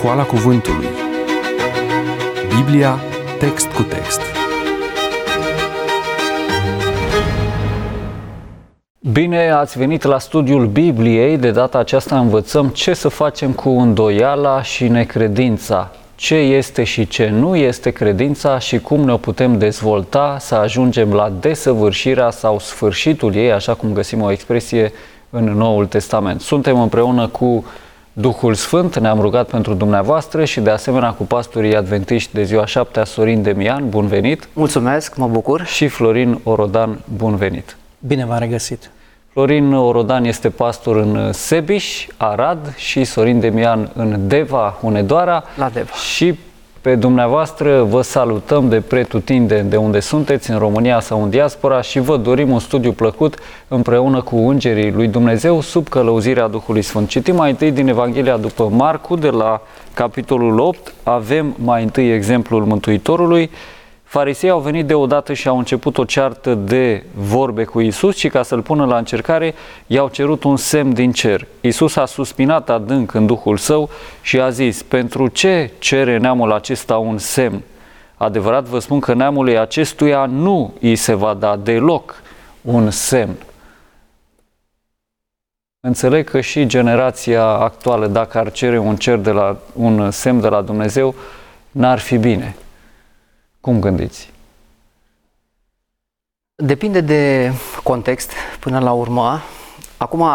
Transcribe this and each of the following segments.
Școala Cuvântului. Biblia, text cu text. Bine ați venit la studiul Bibliei. De data aceasta învățăm ce să facem cu îndoiala și necredința. Ce este și ce nu este credința și cum ne putem dezvolta să ajungem la desăvârșirea sau sfârșitul ei, așa cum găsim o expresie în Noul Testament. Suntem împreună cu Duhul Sfânt, ne-am rugat pentru dumneavoastră și de asemenea cu pastorii adventiști de ziua 7-a, Sorin Demian, bun venit! Mulțumesc, mă bucur! Și Florin Orodan, bun venit! Bine v-am regăsit! Florin Orodan este pastor în Sebiș, Arad, și Sorin Demian în Deva, Hunedoara. La Deva. Și pe dumneavoastră vă salutăm de pretutindeni de unde sunteți, în România sau în diaspora, și vă dorim un studiu plăcut împreună cu îngerii lui Dumnezeu sub călăuzirea Duhului Sfânt. Citim mai întâi din Evanghelia după Marcu, de la capitolul 8, avem mai întâi exemplul Mântuitorului. Farisei au venit deodată și au început o ceartă de vorbe cu Iisus și ca să-l pună la încercare, i-au cerut un semn din cer. Iisus a suspinat adânc în Duhul său și a zis: pentru ce cere neamul acesta un semn? Adevărat vă spun că neamului acestuia nu îi se va da deloc un semn. Înțeleg că și generația actuală, dacă ar cere un semn de la Dumnezeu, n-ar fi bine. Cum gândiți? Depinde de context până la urmă. Acum,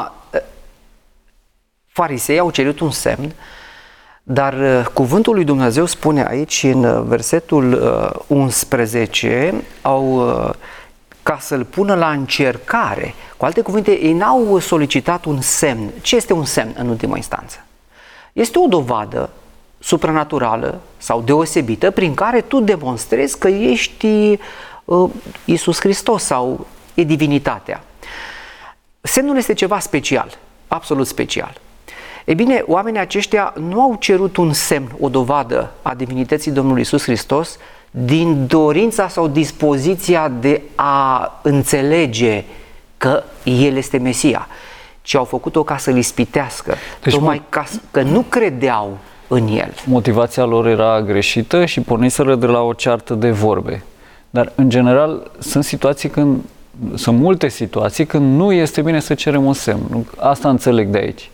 farisei au cerut un semn, dar cuvântul lui Dumnezeu spune aici, în versetul 11, ca să-l pună la încercare. Cu alte cuvinte, ei n-au solicitat un semn. Ce este un semn în ultima instanță? Este o dovadă supranaturală sau deosebită prin care tu demonstrezi că ești Iisus Hristos sau e divinitatea. Semnul este ceva special, absolut special. Ei bine, oamenii aceștia nu au cerut un semn, o dovadă a divinității Domnului Iisus Hristos din dorința sau dispoziția de a înțelege că El este Mesia, ci au făcut-o ca să-L ispitească, tocmai că nu credeau în El. Motivația lor era greșită și porniseră de la o ceartă de vorbe. Dar, în general, sunt multe situații când nu este bine să cerem un semn. Asta înțeleg de aici.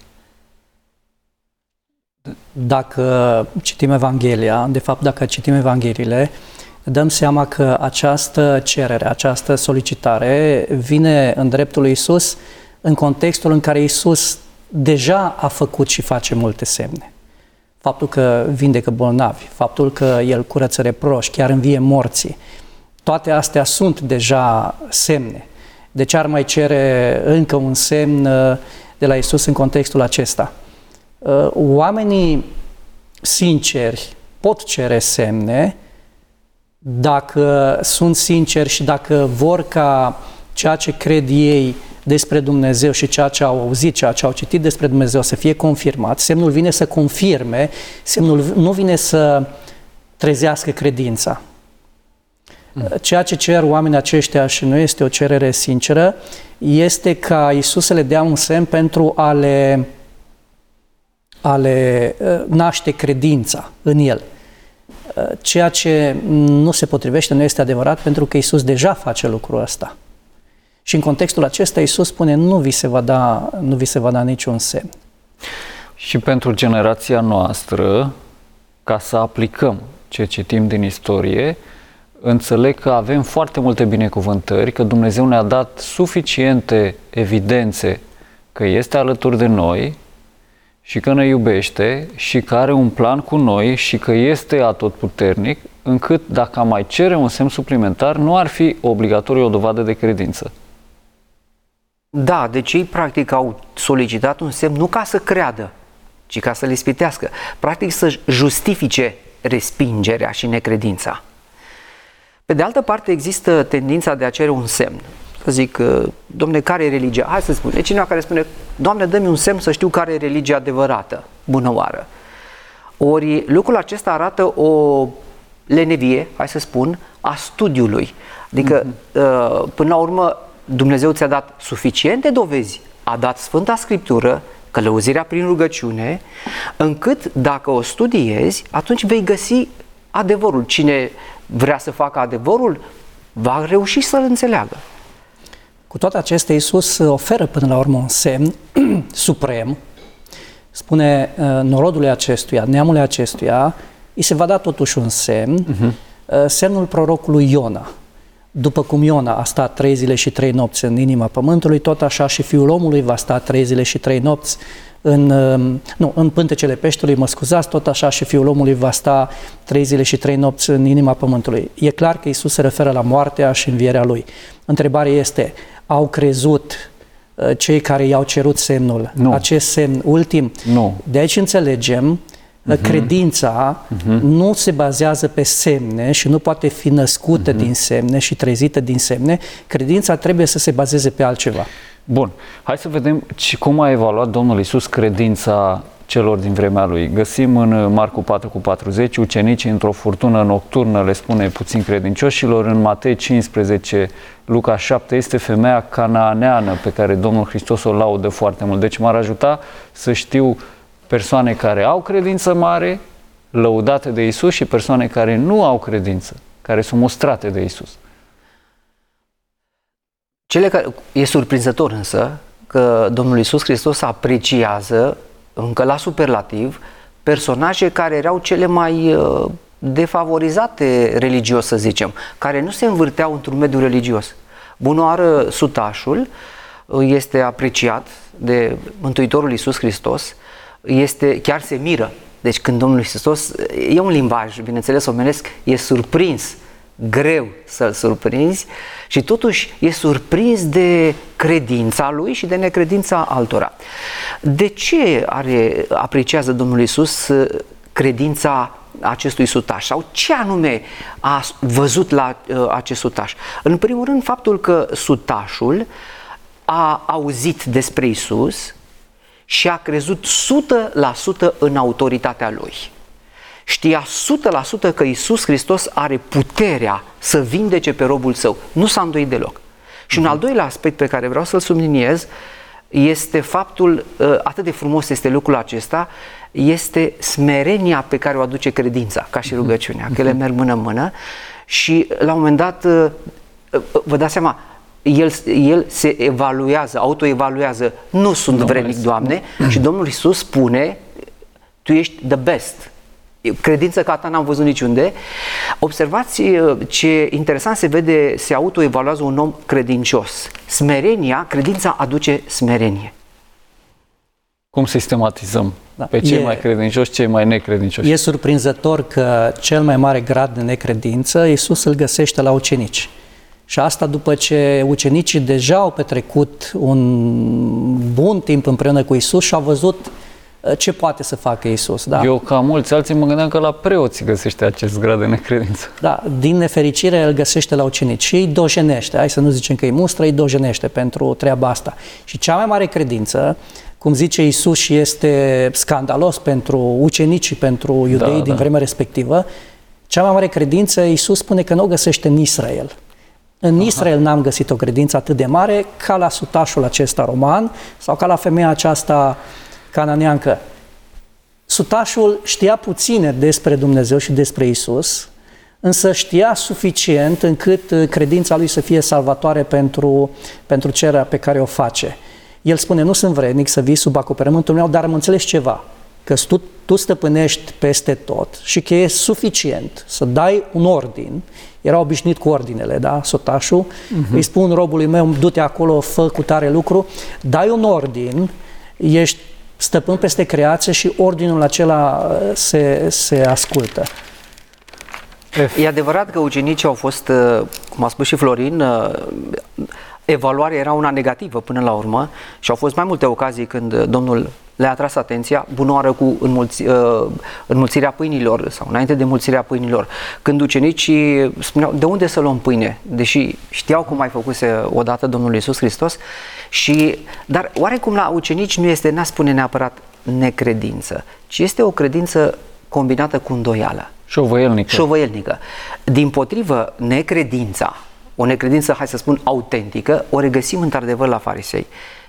Dacă citim Evanghelia, de fapt, dacă citim Evangheliile, dăm seama că această cerere, această solicitare vine în dreptul lui Iisus în contextul în care Iisus deja a făcut și face multe semne. Faptul că vindecă bolnavi, faptul că El curăță reproși, chiar învie morții, toate astea sunt deja semne. De ce ar mai cere încă un semn de la Iisus în contextul acesta? Oamenii sinceri pot cere semne dacă sunt sinceri și dacă vor ca ceea ce cred ei despre Dumnezeu și ceea ce au auzit, ceea ce au citit despre Dumnezeu să fie confirmat. Semnul vine să confirme, semnul nu vine să trezească credința. Ceea ce cer oamenii aceștia, și nu este o cerere sinceră, este ca Iisus să le dea un semn pentru a le naște credința în El. Ceea ce nu se potrivește, nu este adevărat, pentru că Iisus deja face lucrul ăsta. Și în contextul acesta Iisus spune: nu vi se va da niciun semn. Și pentru generația noastră, ca să aplicăm ce citim din istorie, înțeleg că avem foarte multe binecuvântări, că Dumnezeu ne-a dat suficiente evidențe că este alături de noi și că ne iubește și că are un plan cu noi și că este atotputernic, încât dacă am mai cere un semn suplimentar, nu ar fi obligatoriu o dovadă de credință. Da, deci ei practic au solicitat un semn nu ca să creadă, ci ca să le ispitească. Practic să justifice respingerea și necredința. Pe de altă parte există tendința de a cere un semn. Să zic, Dom'le, care e religia? Hai să spun. E cineva care spune: Doamne, dă-mi un semn să știu care e religia adevărată, bunăoară. Ori lucrul acesta arată o lenevie, hai să spun, a studiului. Adică, până la urmă, Dumnezeu ți-a dat suficiente dovezi, a dat Sfânta Scriptură călăuzirea prin rugăciune, încât dacă o studiezi, atunci vei găsi adevărul. Cine vrea să facă adevărul, va reuși să-l înțeleagă. Cu toate acestea, Iisus oferă până la urmă un semn suprem. Spune norodului acestuia, neamului acestuia, îi se va da totuși un semn, semnul prorocului Iona. După cum Iona a stat 3 zile și 3 nopți în inima pământului, tot așa și Fiul omului va sta 3 zile și 3 nopți în pântecele peștelui, mă scuzați, tot așa și Fiul omului va sta 3 zile și 3 nopți în inima pământului. E clar că Iisus se referă la moartea și învierea Lui. Întrebarea este, au crezut cei care i-au cerut semnul, acest semn ultim? Nu. De aici înțelegem credința nu se bazează pe semne și nu poate fi născută din semne și trezită din semne. Credința trebuie să se bazeze pe altceva. Bun. Hai să vedem cum a evaluat Domnul Iisus credința celor din vremea Lui. Găsim în Marcu 4:40, ucenicii într-o furtună nocturnă le spune puțin credincioșilor. În Matei 15, Luca 7, este femeia canaaneană pe care Domnul Hristos o laudă foarte mult. Deci m-ar ajuta să știu persoane care au credință mare, lăudate de Iisus, și persoane care nu au credință, care sunt mustrate de Iisus. E surprinzător însă că Domnul Iisus Hristos apreciază încă la superlativ personaje care erau cele mai defavorizate religios, să zicem, care nu se învârteau într-un mediu religios. Bunoară sutașul este apreciat de Mântuitorul Iisus Hristos, chiar se miră. Deci când Domnul Hristos, e un limbaj, bineînțeles, omenesc, e surprins, greu să-l surprinzi, și totuși e surprins de credința lui și de necredința altora. De ce apreciază Domnul Iisus credința acestui sutaș? Sau ce anume a văzut la acest sutaș? În primul rând, faptul că sutașul a auzit despre Iisus și a crezut 100% în autoritatea lui. Știa 100% că Iisus Hristos are puterea să vindece pe robul său. Nu s-a îndoit deloc. Și un al doilea aspect pe care vreau să-l subliniez este faptul, atât de frumos este lucrul acesta, este smerenia pe care o aduce credința, ca și rugăciunea, că ele merg mână-mână, și la un moment dat, vă dați seama, el se evaluează, autoevaluează, nu sunt vrednic, Doamne, și Domnul Iisus spune, Tu ești the best. Credință ca ta n-am văzut niciunde. Observați ce interesant se vede, se autoevaluează un om credincios. Smerenia, credința aduce smerenie. Cum sistematizăm pe cei mai credincioși, cei mai necredincioși? E surprinzător că cel mai mare grad de necredință Iisus îl găsește la ucenici. Și asta după ce ucenicii deja au petrecut un bun timp împreună cu Iisus și au văzut ce poate să facă Iisus. Da? Eu, ca mulți alții, mă gândeam că la preoți găsește acest grad de necredință. Da, din nefericire îl găsește la ucenici și îi dojenește. Hai să nu zicem că îi mustră, îi dojenește pentru treaba asta. Și cea mai mare credință, cum zice Iisus, și este scandalos pentru ucenici și pentru iudei din vremea respectivă, cea mai mare credință, Iisus spune că nu o găsește în Israel. În Israel n-am găsit o credință atât de mare ca la sutașul acesta roman sau ca la femeia aceasta cananeancă. Sutașul știa puține despre Dumnezeu și despre Iisus, însă știa suficient încât credința lui să fie salvatoare pentru cererea pe care o face. El spune, nu sunt vrednic să vii sub acoperământul meu, dar am înțeles ceva, că tu stăpânești peste tot și că e suficient să dai un ordin. Era obișnuit cu ordinele, da, sutașul, îi spun robului meu, du-te acolo, fă cu tare lucru, dai un ordin, ești stăpân peste creație și ordinul acela se ascultă. E adevărat că ucenicii au fost, cum a spus și Florin, evaluarea era una negativă până la urmă și au fost mai multe ocazii când Domnul le-a atras atenția, bunoară cu înmulțirea pâinilor sau înainte de înmulțirea pâinilor, când ucenicii spuneau, de unde să luăm pâine? Deși știau cum mai făcuse odată Domnul Iisus Hristos, dar oarecum la ucenici n-a spune neapărat necredință, ci este o credință combinată cu îndoială. Șovăielnică. Dimpotrivă, necredința, o necredință, hai să spun, autentică, o regăsim într-adevăr la farisei.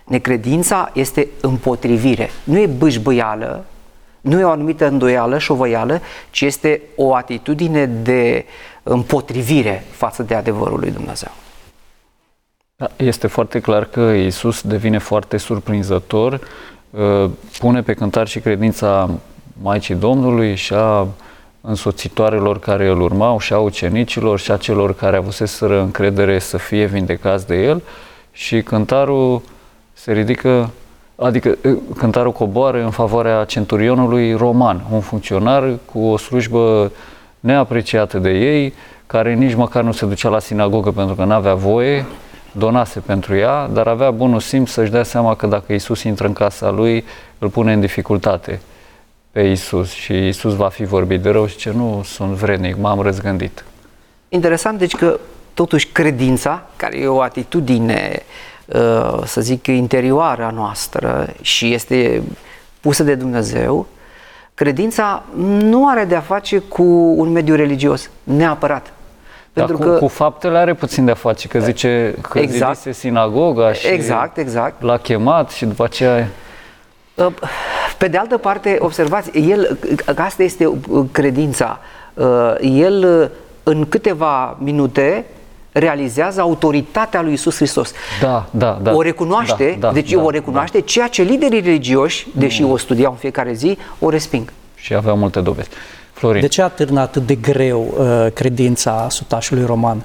Necredința este împotrivire, nu e bâșbâială, nu e o anumită îndoială, șovăială, ci este o atitudine de împotrivire față de adevărul lui Dumnezeu. Este foarte clar că Iisus devine foarte surprinzător, pune pe cântar și credința Maicii Domnului și a însoțitoarelor care îl urmau, și a ucenicilor, și a celor care avuseseră încredere să fie vindecați de el, și cântarul se ridică, adică cântarul coboară în favoarea centurionului roman, un funcționar cu o slujbă neapreciată de ei, care nici măcar nu se ducea la sinagogă pentru că nu avea voie, donase pentru ea, dar avea bunul simț să-și dea seama că dacă Iisus intră în casa lui, îl pune în dificultate pe Iisus și Iisus va fi vorbit de rău și ce nu sunt vrednic, m-am răzgândit. Interesant, deci, că totuși credința, care e o atitudine, să zic, interioară a noastră și este pusă de Dumnezeu, credința nu are de-a face cu un mediu religios, neapărat. Dar Pentru că cu faptele are puțin de-a face, că zice că zidise sinagoga și exact. l-a chemat și după aceea... Pe de altă parte, observați, asta este credința. El în câteva minute realizează autoritatea lui Iisus Hristos. Da. O recunoaște, o recunoaște, ceea ce liderii religioși, deși o studiau în fiecare zi, o resping. Și aveau multe dovezi. Florin. De ce a târnat atât de greu credința sutașului roman?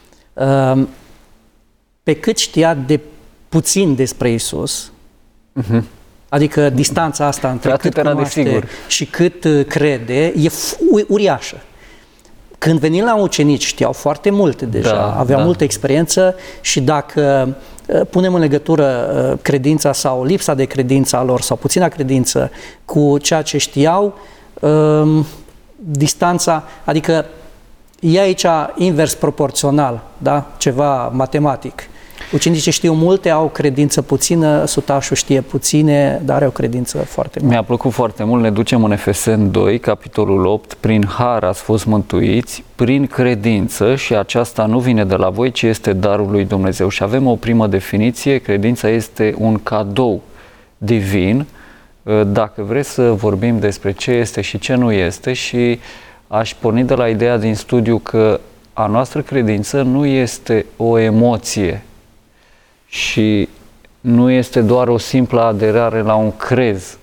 Pe cât știa de puțin despre Iisus, adică distanța asta între cât cunoaște și cât crede, e uriașă. Când venim la ucenici, știau foarte multe deja, aveau multă experiență și dacă punem în legătură credința sau lipsa de credință a lor sau puțina credință cu ceea ce știau, distanța, adică e aici invers proporțional, da? Ceva matematic. Ucenicii știu multe, au credință puțină, sutașul știe puține, dar are o credință foarte mare. Mi-a plăcut foarte mult, ne ducem în Efeseni 2, capitolul 8, prin har ați fost mântuiți, prin credință și aceasta nu vine de la voi, ci este darul lui Dumnezeu. Și avem o primă definiție, credința este un cadou divin. Dacă vreți să vorbim despre ce este și ce nu este, și aș porni de la ideea din studiu că a noastră credință nu este o emoție și nu este doar o simplă aderare la un crez.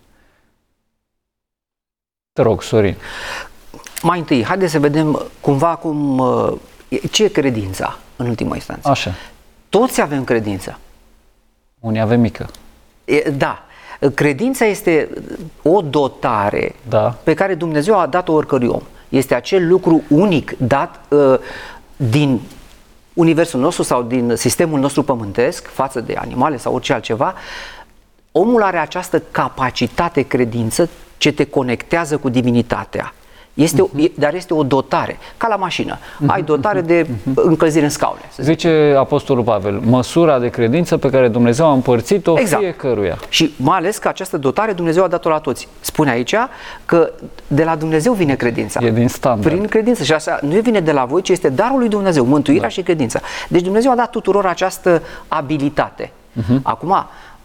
Te rog, Sorin. Mai întâi, haideți să vedem cumva ce e credința în ultima instanță. Așa. Toți avem credință. Unii avem mică. Da. Credința este o dotare pe care Dumnezeu a dat-o oricărui om. Este acel lucru unic dat din universul nostru sau din sistemul nostru pământesc față de animale sau orice altceva. Omul are această capacitate, credință, ce te conectează cu divinitatea. Dar este o dotare, ca la mașină. Ai dotare de încălzire în scaune. Zice Apostolul Pavel, măsura de credință pe care Dumnezeu a împărțit-o fiecăruia. Și mai ales că această dotare Dumnezeu a dat-o la toți. Spune aici că de la Dumnezeu vine credința. E din standard. Prin credință. Și asta nu vine de la voi, ci este darul lui Dumnezeu, mântuirea și credința. Deci Dumnezeu a dat tuturor această abilitate. Acum,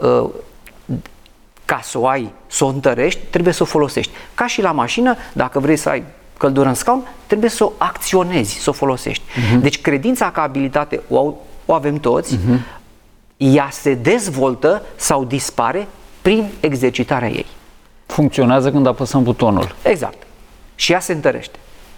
ca să o ai, să o întărești, trebuie să o folosești. Ca și la mașină, dacă vrei să ai căldură în scaun, trebuie să o acționezi, să o folosești. Deci credința ca abilitate o avem toți, ea se dezvoltă sau dispare prin exercitarea ei. Funcționează când apăsăm butonul. Exact. Și ea se întărește.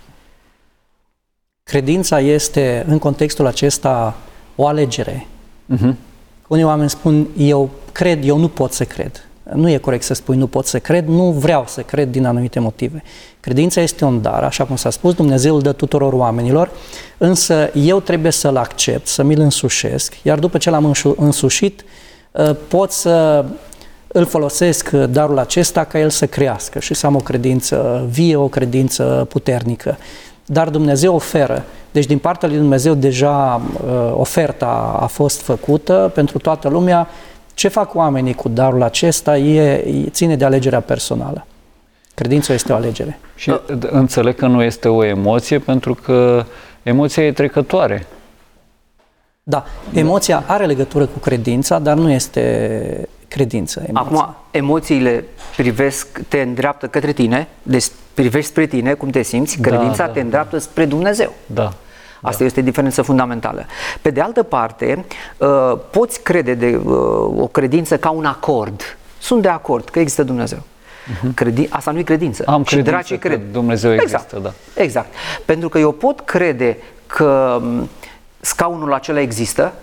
Credința este, în contextul acesta, o alegere. Unii oameni spun, eu cred, eu nu pot să cred. Nu e corect să spui nu pot să cred, nu vreau să cred din anumite motive. Credința este un dar, așa cum s-a spus, Dumnezeu îl dă tuturor oamenilor, însă eu trebuie să-l accept, să mi-l însușesc, iar după ce l-am însușit, pot să îl folosesc darul acesta ca el să crească și să am o credință vie, o credință puternică. Dar Dumnezeu oferă. Deci din partea lui Dumnezeu deja oferta a fost făcută pentru toată lumea. Ce fac oamenii cu darul acesta ține de alegerea personală. Credința este o alegere. Și înțeleg că nu este o emoție, pentru că emoția e trecătoare. Da, emoția are legătură cu credința, dar nu este credință. Emoția. Acum, emoțiile te îndreaptă către tine, deci privești spre tine, cum te simți, credința te îndreaptă spre Dumnezeu. Da. Asta este o diferență fundamentală. Pe de altă parte, poți crede de o credință ca un acord. Sunt de acord că există Dumnezeu. Asta nu e credință. Am și dracii cred. Dumnezeu există, da. Exact. Pentru că eu pot crede că scaunul acela există,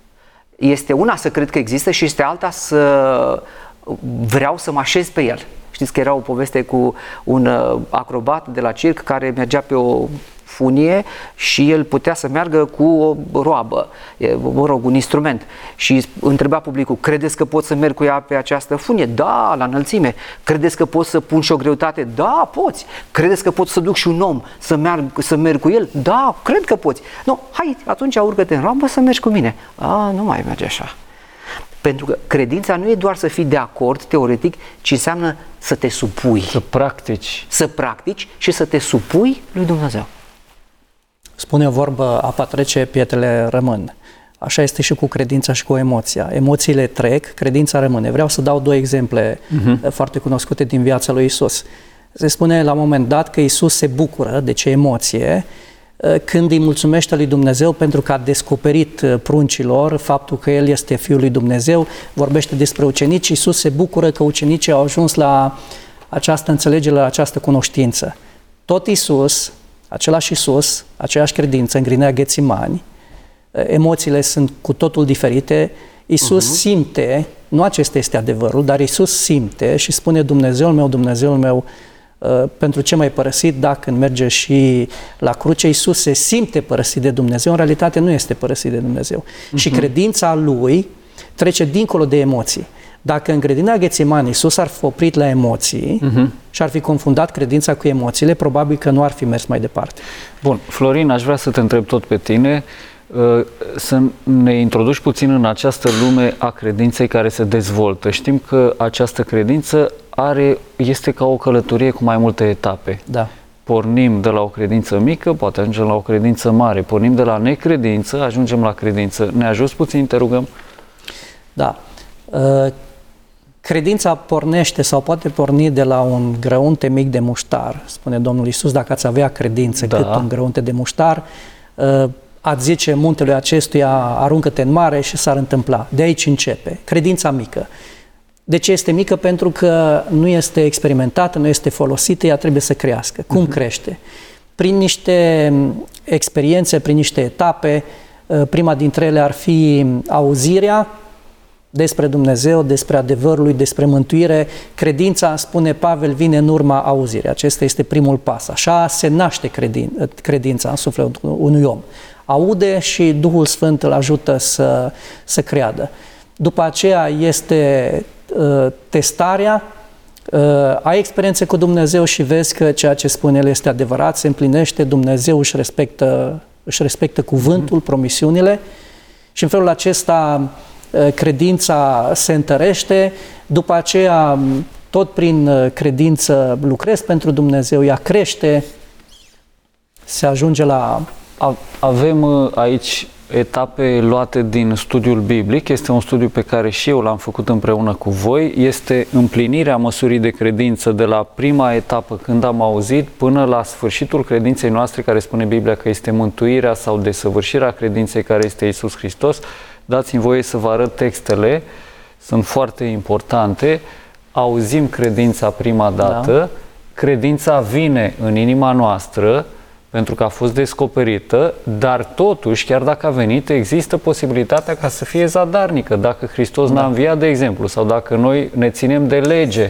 este una să cred că există și este alta să vreau să mă așez pe el. Știți că era o poveste cu un acrobat de la circ care mergea pe o funie și el putea să meargă cu o roabă, mă rog, un instrument, și întreba publicul: credeți că pot să merg cu ea pe această funie? Da, la înălțime. Credeți că pot să pun și o greutate? Da, poți. Credeți că pot să duc și un om să merg cu el? Da, cred că poți. Nu, hai, atunci urcă-te în roabă să mergi cu mine. Nu mai merge așa. Pentru că credința nu e doar să fii de acord teoretic, ci înseamnă să te supui. Să practici. Să practici și să te supui lui Dumnezeu. Spune o vorbă: apa trece, pietrele rămân. Așa este și cu credința și cu emoția. Emoțiile trec, credința rămâne. Vreau să dau două exemple foarte cunoscute din viața lui Isus. Se spune la un moment dat că Isus se bucură, de ce emoție, când îi mulțumește lui Dumnezeu pentru că a descoperit pruncilor faptul că El este Fiul lui Dumnezeu. Vorbește despre ucenici. Isus se bucură că ucenicii au ajuns la această înțelegere, la această cunoștință. Tot Isus, același Isus, aceeași credință în grădina Ghețimani, emoțiile sunt cu totul diferite. Isus simte, nu acesta este adevărul, dar Isus simte și spune: Dumnezeul meu, pentru ce m-ai părăsit? Dacă când merge și la cruce, Isus se simte părăsit de Dumnezeu, în realitate nu este părăsit de Dumnezeu. Și credința lui trece dincolo de emoții. Dacă în grădina Ghețimani Iisus ar fi oprit la emoții și ar fi confundat credința cu emoțiile, probabil că nu ar fi mers mai departe. Bun, Florin, aș vrea să te întreb tot pe tine, să ne introduci puțin în această lume a credinței care se dezvoltă. Știm că această credință este ca o călătorie cu mai multe etape. Da. Pornim de la o credință mică, poate ajungem la o credință mare. Pornim de la necredință, ajungem la credință. Ne ajuți puțin, te rugăm? Da. Credința pornește sau poate porni de la un grăunte mic de muștar, spune Domnul Iisus: dacă ați avea credință cât un grăunte de muștar, ați zice muntelui acestuia: aruncă-te în mare, și s-ar întâmpla. De aici începe. Credința mică. De ce este mică? Pentru că nu este experimentată, nu este folosită, ea trebuie să crească. Cum crește? Prin niște experiențe, prin niște etape. Prima dintre ele ar fi auzirea despre Dumnezeu, despre adevărul lui, despre mântuire. Credința, spune Pavel, vine în urma auzirii. Acesta este primul pas. Așa se naște credința în sufletul unui om. Aude și Duhul Sfânt îl ajută să creadă. După aceea este testarea. Ai experiențe cu Dumnezeu și vezi că ceea ce spune El este adevărat, se împlinește, Dumnezeu își respectă cuvântul, promisiunile, și în felul acesta credința se întărește. După aceea, tot prin credință lucrezi pentru Dumnezeu, ea crește, se ajunge la... Avem aici etape luate din studiul biblic. Este un studiu pe care și eu l-am făcut împreună cu voi. Este împlinirea măsurii de credință de la prima etapă, când am auzit, până la sfârșitul credinței noastre, care spune Biblia că este mântuirea sau desăvârșirea credinței, care este Iisus Hristos. Dați-mi voie să vă arăt textele, sunt foarte importante. Auzim credința prima dată, credința vine în inima noastră pentru că a fost descoperită, dar totuși, chiar dacă a venit, există posibilitatea ca să fie zadarnică. Dacă Hristos n-a înviat, de exemplu, sau dacă noi ne ținem de lege.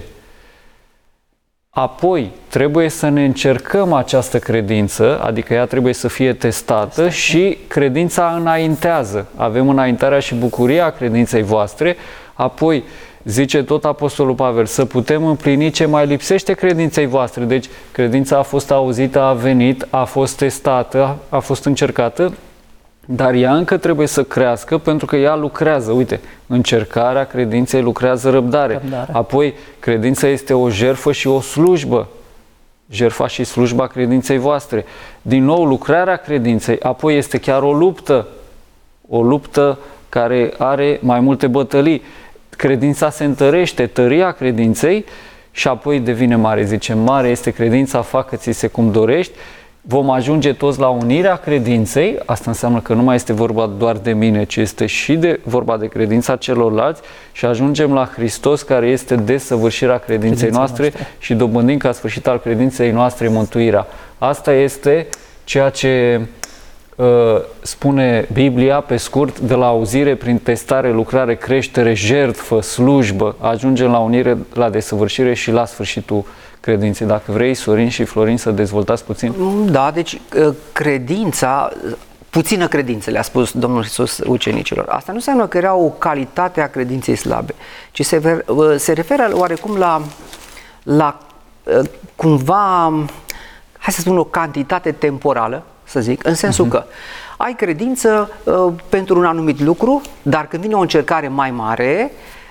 Apoi, trebuie să ne încercăm această credință, adică ea trebuie să fie testată și credința înaintează. Avem înaintarea și bucuria credinței voastre. Apoi, zice tot Apostolul Pavel, să putem împlini ce mai lipsește credinței voastre. Deci, credința a fost auzită, a venit, a fost testată, a fost încercată, dar ea încă trebuie să crească pentru că ea lucrează. Uite, încercarea credinței lucrează răbdare. Apoi, credința este o jertfă și o slujbă. Jertfa și slujba credinței voastre. Din nou, lucrarea credinței. Apoi este chiar o luptă. o luptă care are mai multe bătălii. Credința se întărește, tăria credinței și apoi devine mare. Zice, mare este credința, facă-ți-se cum dorești. Vom ajunge toți la unirea credinței, asta înseamnă că nu mai este vorba doar de mine, ci este și vorba de credința celorlalți și ajungem la Hristos, care este desăvârșirea credinței noastre și dobândim ca sfârșit al credinței noastre mântuirea. Asta este ceea ce spune Biblia, pe scurt, de la auzire prin testare, lucrare, creștere, jertfă, slujbă, ajungem la unire, la desăvârșire și la sfârșitul credinței. Dacă vrei, Sorin și Florin, să dezvoltați puțin. Da, deci credința, puțină credință, le-a spus Domnul Iisus ucenicilor. Asta nu înseamnă că era o calitate a credinței slabe, ci se referă oarecum la cumva, hai să spun, o cantitate temporală, să zic, în sensul că ai credință pentru un anumit lucru, dar când vine o încercare mai mare,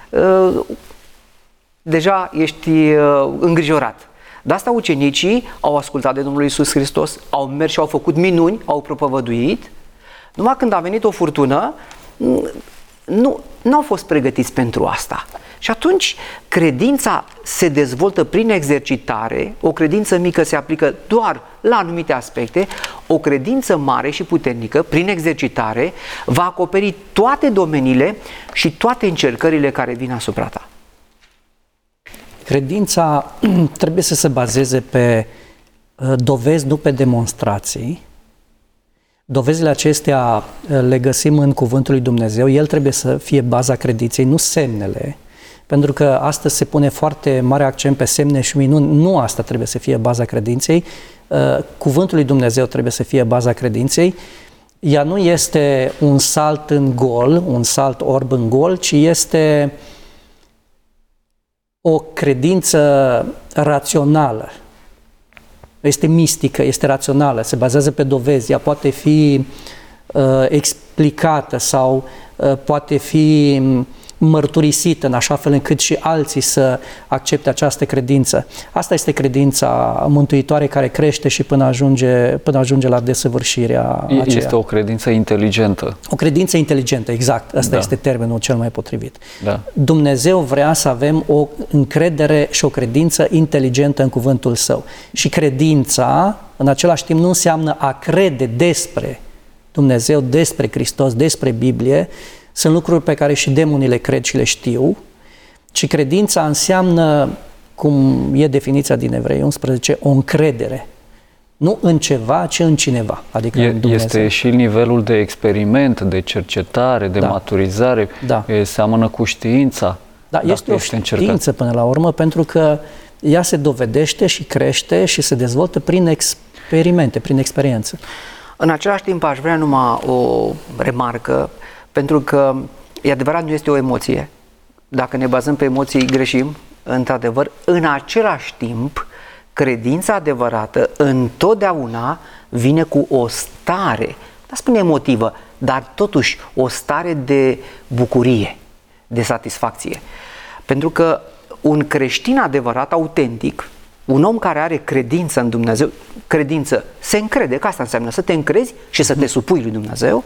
deja ești îngrijorat. De asta ucenicii au ascultat de Domnul Iisus Hristos, au mers și au făcut minuni, au propovăduit, numai când a venit o furtună, nu au fost pregătiți pentru asta. Și atunci credința se dezvoltă prin exercitare, o credință mică se aplică doar la anumite aspecte, o credință mare și puternică, prin exercitare, va acoperi toate domeniile și toate încercările care vin asupra ta. Credința trebuie să se bazeze pe dovezi, nu pe demonstrații. Dovezile acestea le găsim în Cuvântul lui Dumnezeu. El trebuie să fie baza credinței, nu semnele. Pentru că astăzi se pune foarte mare accent pe semne și minuni. Nu asta trebuie să fie baza credinței. Cuvântul lui Dumnezeu trebuie să fie baza credinței. Ea nu este un salt în gol, un salt orb în gol, ci este o credință rațională. Este mistică, este rațională, se bazează pe dovezi. Ea poate fi explicată sau poate fi mărturisită în așa fel încât și alții să accepte această credință. Asta este credința mântuitoare care crește și până ajunge la desăvârșirea aceea. Este o credință inteligentă. O credință inteligentă, exact. Asta este termenul cel mai potrivit. Da. Dumnezeu vrea să avem o încredere și o credință inteligentă în cuvântul Său. Și credința, în același timp, nu înseamnă a crede despre Dumnezeu, despre Hristos, despre Biblie. Sunt lucruri pe care și demonii le cred și le știu, ci credința înseamnă, cum e definiția din Evrei 11, o încredere. Nu în ceva, ci în cineva, adică în Dumnezeu. Este și nivelul de experiment, de cercetare, de maturizare, seamănă cu știința. Da, este o știință până la urmă, pentru că ea se dovedește și crește și se dezvoltă prin experimente, prin experiență. În același timp aș vrea numai o remarcă, pentru că, e adevărat, nu este o emoție. Dacă ne bazăm pe emoții, greșim, într-adevăr. În același timp, credința adevărată întotdeauna vine cu o stare, nu spune emotivă, dar totuși o stare de bucurie, de satisfacție. Pentru că un creștin adevărat, autentic, un om care are credință în Dumnezeu, credință, se încrede, că asta înseamnă să te încrezi și să te supui lui Dumnezeu,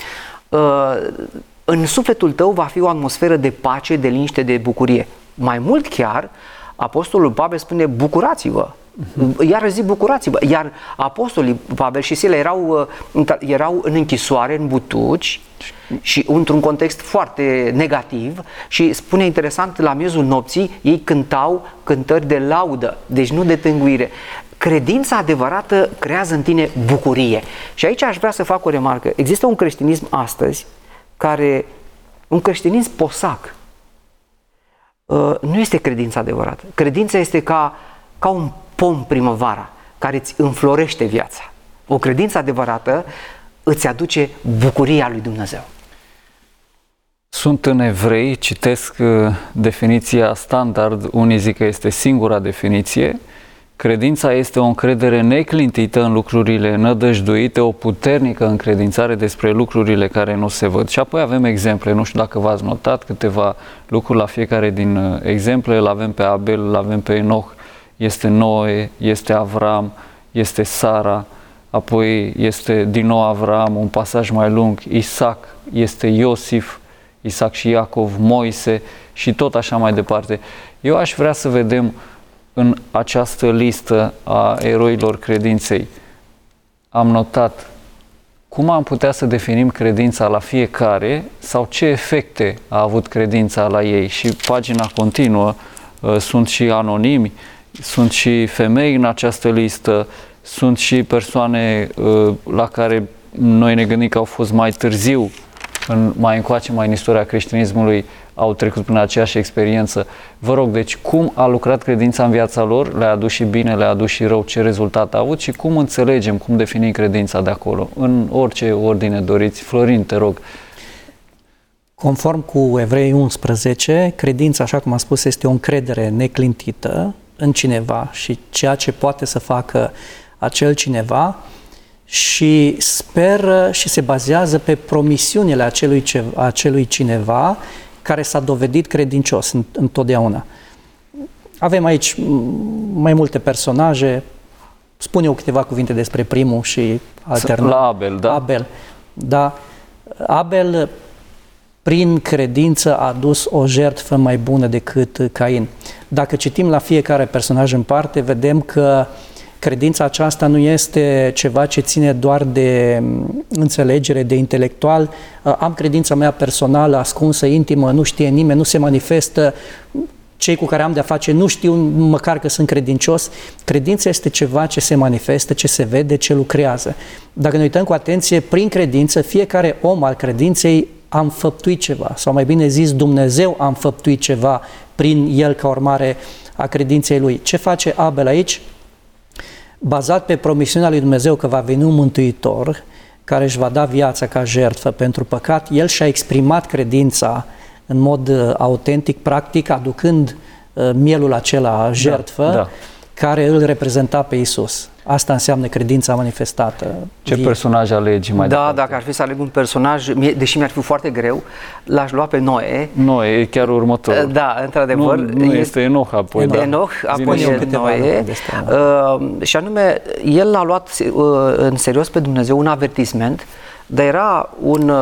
în sufletul tău va fi o atmosferă de pace, de liniște, de bucurie. Mai mult chiar, Apostolul Pavel spune, bucurați-vă. Iar zic, bucurați-vă. Iar apostolii Pavel și Sila erau în închisoare, în butuci și într-un context foarte negativ și spune interesant, la miezul nopții ei cântau cântări de laudă, deci nu de tânguire. Credința adevărată creează în tine bucurie. Și aici aș vrea să fac o remarcă. Există un creștinism astăzi un creștinism posac. Nu este credința adevărată. Credința este ca un pom primăvara care îți înflorește viața. O credință adevărată îți aduce bucuria lui Dumnezeu. Sunt în Evrei, citesc definiția standard, unii zic că este singura definiție. Credința este o încredere neclintită în lucrurile nădăjduite, o puternică încredințare despre lucrurile care nu se văd. Și apoi avem exemple, nu știu dacă v-ați notat câteva lucruri la fiecare din exemple, îl avem pe Abel, îl avem pe Enoch, este Noe, este Avram, este Sara, apoi este din nou Avram, un pasaj mai lung, Isaac, este Iosif, Isaac și Iacov, Moise și tot așa mai departe. Eu aș vrea să vedem în această listă a eroilor credinței. Am notat cum am putea să definim credința la fiecare sau ce efecte a avut credința la ei. Și pagina continuă, sunt și anonimi, sunt și femei în această listă, sunt și persoane la care noi ne gândim că au fost mai târziu, mai încoace, mai în istoria creștinismului, au trecut prin aceeași experiență. Vă rog, deci cum a lucrat credința în viața lor, le-a adus și bine, le-a adus și rău, ce rezultat a avut și cum înțelegem, cum definim credința de acolo, în orice ordine doriți. Florin, te rog. Conform cu Evrei 11, credința, așa cum am spus, este o încredere neclintită în cineva și ceea ce poate să facă acel cineva și speră și se bazează pe promisiunile acelui cineva care s-a dovedit credincios întotdeauna. Avem aici mai multe personaje, spun eu câteva cuvinte despre primul și alternat. La Abel, da? Abel, da. Abel, prin credință, a adus o jertfă mai bună decât Cain. Dacă citim la fiecare personaj în parte, vedem că credința aceasta nu este ceva ce ține doar de înțelegere, de intelectual. Am credința mea personală, ascunsă, intimă, nu știe nimeni, nu se manifestă, cei cu care am de-a face nu știu măcar că sunt credincios. Credința este ceva ce se manifestă, ce se vede, ce lucrează. Dacă ne uităm cu atenție, prin credință, fiecare om al credinței a înfăptuit ceva, sau mai bine zis, Dumnezeu a înfăptuit ceva prin el ca urmare a credinței lui. Ce face Abel aici? Bazat pe promisiunea lui Dumnezeu că va veni un mântuitor care își va da viața ca jertfă pentru păcat, el și-a exprimat credința în mod autentic, practic, aducând mielul acela jertfă, care îl reprezenta pe Iisus. Asta înseamnă credința manifestată. Ce personaj alegi mai departe? Dacă ar fi să aleg un personaj, deși mi-ar fi foarte greu, l-aș lua pe Noe. Noe, e chiar următorul. Da, într-adevăr. Nu este Enoch apoi. Enoch, apoi e Noe. Și anume, el l-a luat în serios pe Dumnezeu un avertisment, dar era un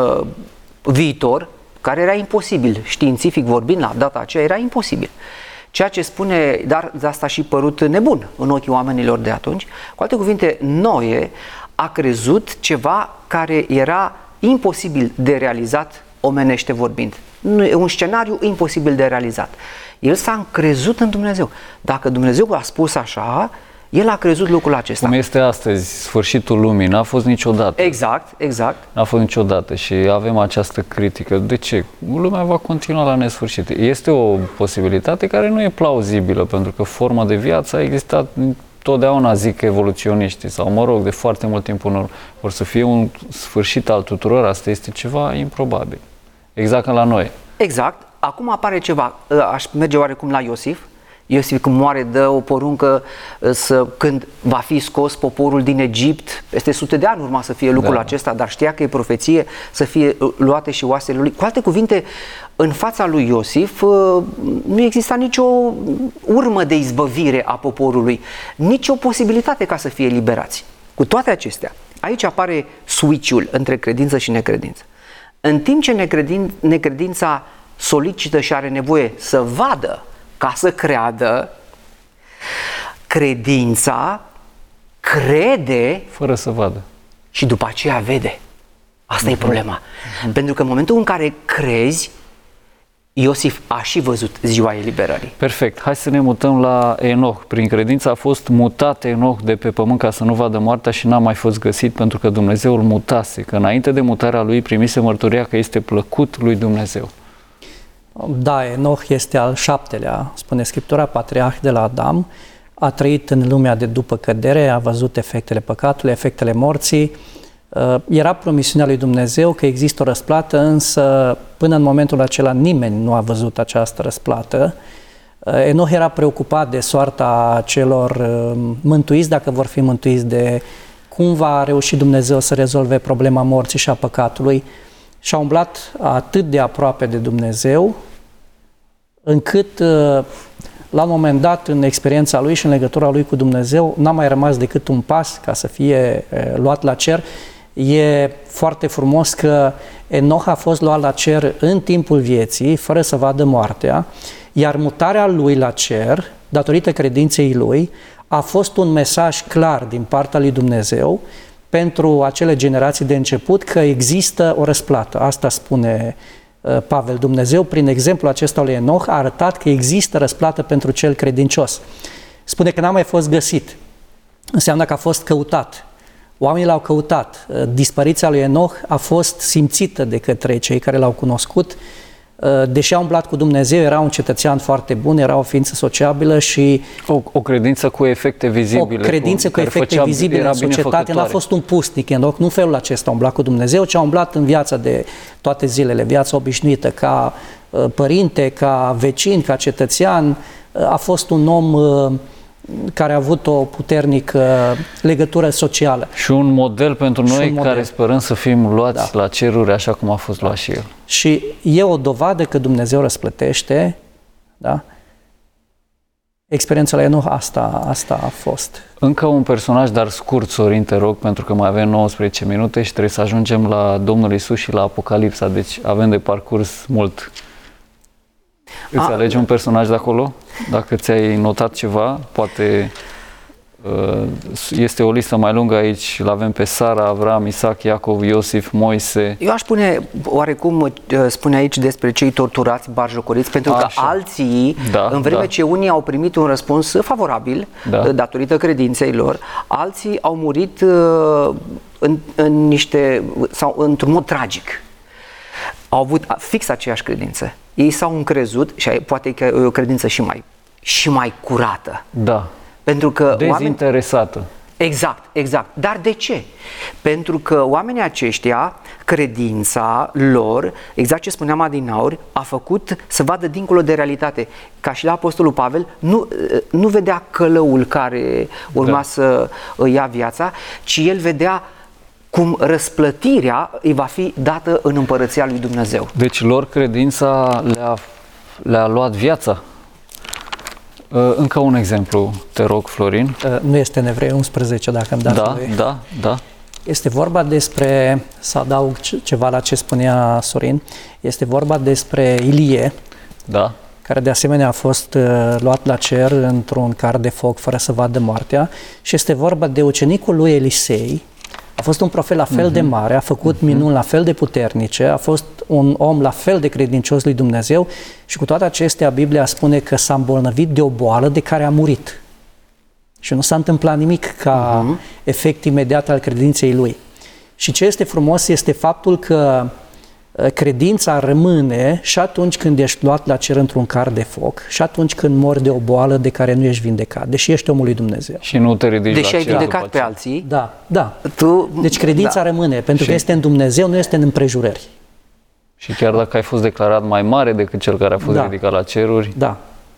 viitor care era imposibil, științific vorbind, la data aceea era imposibil. Ceea ce spune, dar de asta și părut nebun în ochii oamenilor de atunci. Cu alte cuvinte, Noe a crezut ceva care era imposibil de realizat omenește vorbind. E un scenariu imposibil de realizat. El s-a încrezut în Dumnezeu. Dacă Dumnezeu a spus așa, el a crezut lucrul acesta. Cum este astăzi, sfârșitul lumii, n-a fost niciodată. Exact. N-a fost niciodată și avem această critică. De ce? Lumea va continua la nesfârșit. Este o posibilitate care nu e plauzibilă, pentru că forma de viață a existat totdeauna, zic evoluționiștii, sau mă rog, de foarte mult timp în urmă. Or să fie un sfârșit al tuturor, asta este ceva improbabil. Exact ca la noi. Exact. Acum apare ceva. Aș merge oarecum la Iosif. Iosif când moare dă o poruncă când va fi scos poporul din Egipt, peste sute de ani urma să fie lucrul acesta, dar știa că e profeție să fie luate și oasele lui. Cu alte cuvinte, în fața lui Iosif nu exista nicio urmă de izbăvire a poporului, nicio posibilitate ca să fie eliberați. Cu toate acestea, aici apare switch-ul între credință și necredință. În timp ce necredința solicită și are nevoie să vadă ca să creadă, credința crede fără să vadă și după aceea vede. Asta e problema. Pentru că în momentul în care crezi, Iosif a și văzut ziua eliberării. Perfect. Hai să ne mutăm la Enoch. Prin credință a fost mutat Enoch de pe pământ ca să nu vadă moartea și n-a mai fost găsit pentru că Dumnezeu îl mutase, că înainte de mutarea lui primise mărturia că este plăcut lui Dumnezeu. Da, Enoch este al 7-lea, spune Scriptura, patriarh de la Adam, a trăit în lumea de după cădere, a văzut efectele păcatului, efectele morții. Era promisiunea lui Dumnezeu că există o răsplată, însă până în momentul acela nimeni nu a văzut această răsplată. Enoch era preocupat de soarta celor mântuiți, dacă vor fi mântuiți, de cum va reuși Dumnezeu să rezolve problema morții și a păcatului. Și-a umblat atât de aproape de Dumnezeu, încât la un moment dat, în experiența lui și în legătura lui cu Dumnezeu, n-a mai rămas decât un pas ca să fie luat la cer, E foarte frumos că Enoch a fost luat la cer în timpul vieții, fără să vadă moartea, iar mutarea lui la cer, datorită credinței lui, a fost un mesaj clar din partea lui Dumnezeu pentru acele generații de început că există o răsplată. Asta spune Pavel. Dumnezeu, prin exemplul acesta lui Enoch, a arătat că există răsplată pentru cel credincios. Spune că n-a mai fost găsit. Înseamnă că a fost căutat. Oamenii l-au căutat. Dispariția lui Enoch a fost simțită de către cei care l-au cunoscut. Deși a umblat cu Dumnezeu, era un cetățean foarte bun, era o ființă sociabilă și... O credință cu efecte vizibile. O credință cu efecte vizibile în societate. N-a fost un pustic Enoch, nu felul acesta a umblat cu Dumnezeu, ci a umblat în viața de toate zilele, viața obișnuită, ca părinte, ca vecin, ca cetățean. A fost un om care a avut o puternică legătură socială. Și un model pentru noi care sperăm să fim luați la ceruri așa cum a fost luat și el. Și e o dovadă că Dumnezeu răsplătește, da? Experiența lui Enoch asta a fost. Încă un personaj, dar scurt, Sorin, te rog, pentru că mai avem 19 minute și trebuie să ajungem la Domnul Iisus și la Apocalipsa, deci avem de parcurs mult. Îți alegi un personaj de acolo? Dacă ți-ai notat ceva, poate este o listă mai lungă aici, îl avem pe Sara, Avram, Isaac, Iacov, Iosif, Moise. Eu aș spune, oarecum spune aici despre cei torturați, batjocoriți, pentru că alții, în vreme ce unii au primit un răspuns favorabil, datorită credinței lor, alții au murit în niște, sau într-un mod tragic. Au avut fix aceeași credință. Ei s-au încrezut și poate că e o credință și mai curată. Da. Pentru că dezinteresată. Exact. Dar de ce? Pentru că oamenii aceștia, credința lor, exact ce spuneam adinauri, a făcut să vadă dincolo de realitate. Ca și la Apostolul Pavel, nu vedea călăul care urma să îi ia viața, ci el vedea cum răsplătirea îi va fi dată în împărăția lui Dumnezeu. Deci lor credința le-a luat viața. Încă un exemplu, te rog, Florin. Nu este în Evrei 11, dacă îmi dați voie. Da. Este vorba despre, să adaug ceva la ce spunea Sorin, este vorba despre Ilie, care de asemenea a fost luat la cer într-un car de foc fără să vadă moartea, și este vorba de ucenicul lui Elisei. A fost un profet la fel de mare, a făcut minuni la fel de puternice, a fost un om la fel de credincios lui Dumnezeu și cu toate acestea Biblia spune că s-a îmbolnăvit de o boală de care a murit. Și nu s-a întâmplat nimic ca efect imediat al credinței lui. Și ce este frumos este faptul că credința rămâne și atunci când ești luat la cer într-un car de foc și atunci când mori de o boală de care nu ești vindecat, deși ești omul lui Dumnezeu. Și nu te ridici deși la ai vindecat pe alții. Da. Deci credința rămâne, pentru că este în Dumnezeu, nu este în împrejurări. Și chiar dacă ai fost declarat mai mare decât cel care a fost ridicat la ceruri. Da.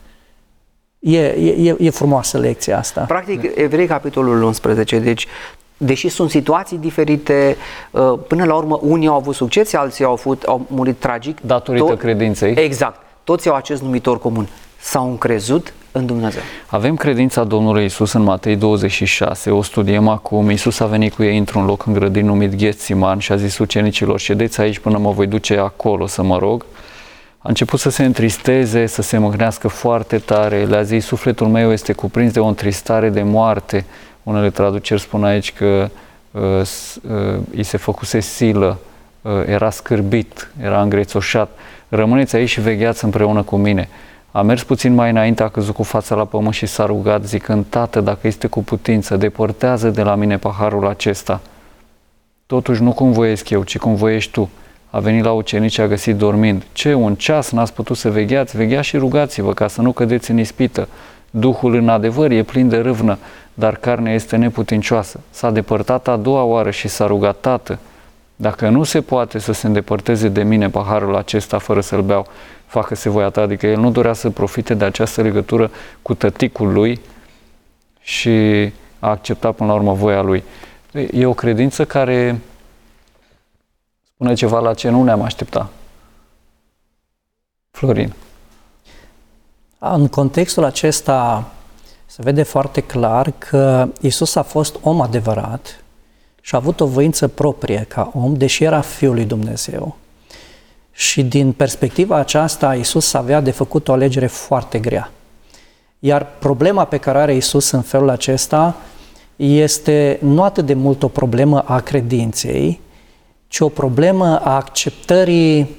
E frumoasă lecția asta. Practic, Evrei, capitolul 11, deci deși sunt situații diferite, până la urmă unii au avut succes, alții au murit tragic. Datorită credinței. Exact. Toți au acest numitor comun. S-au încrezut în Dumnezeu. Avem credința Domnului Iisus în Matei 26, o studiem acum. Iisus a venit cu ei într-un loc în grădin numit Ghețiman și a zis ucenicilor: ședeți aici până mă voi duce acolo să mă rog. A început să se întristeze, să se mâhnească foarte tare. Le-a zis: sufletul meu este cuprins de o întristare de moarte. Unele traduceri spun aici că îi se făcuse silă, era scârbit, era îngrețoșat. Rămâneți aici și vegheați împreună cu mine. A mers puțin mai înainte, a căzut cu fața la pământ și s-a rugat zicând: Tată, dacă este cu putință, depărtează de la mine paharul acesta. Totuși nu cum voiesc eu, ci cum voiești tu. A venit la ucenici și a găsit dormind. Ce, un ceas n-ați putut să vegheați? Vegheați și rugați-vă ca să nu cădeți în ispită. Duhul în adevăr e plin de râvnă, dar carnea este neputincioasă. S-a depărtat a doua oară și s-a rugat: Tată, dacă nu se poate să se îndepărteze de mine paharul acesta fără să-l beau, facă-se voia ta. Adică el nu dorea să profite de această legătură cu tăticul lui și a acceptat până la urmă voia lui. E o credință care spune ceva la ce nu ne-am așteptat. Florin. În contextul acesta se vede foarte clar că Iisus a fost om adevărat și a avut o voință proprie ca om, deși era Fiul lui Dumnezeu. Și din perspectiva aceasta, Iisus avea de făcut o alegere foarte grea. Iar problema pe care are Iisus în felul acesta este nu atât de mult o problemă a credinței, ci o problemă a acceptării